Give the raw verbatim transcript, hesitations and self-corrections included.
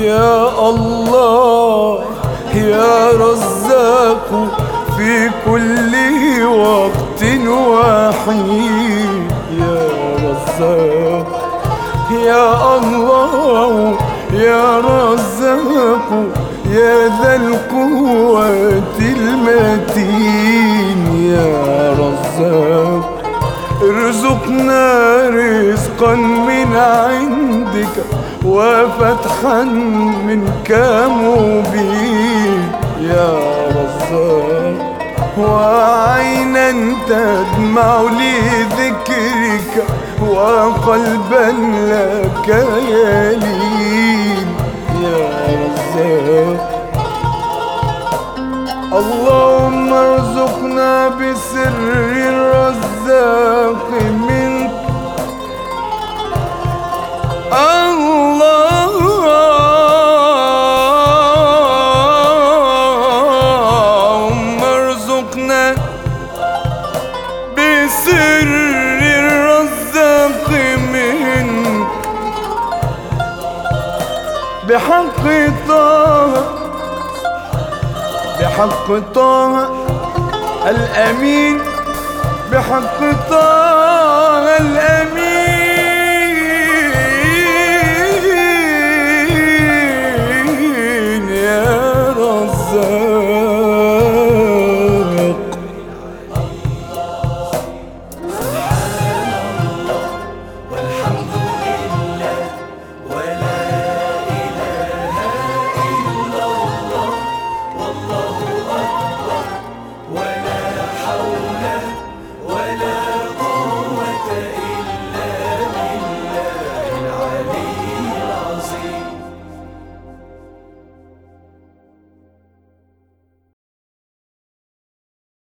يا الله يا رزاق في كل وقت وحين. يا رزاق يا الله يا رزاق يا ذا القوة المتين. يا رزاق ارزقنا رزقا من عندك وفتحا منك مبين. يا رزاق وعينا تدمع لذكرك وقلبا لك يلين. يا رزاق اللهم ارزقنا بسر الرزاق منك. اللهم ارزقنا بسر الرزاق منك بحق طه بحق طه الأمين بحق طه الأمين.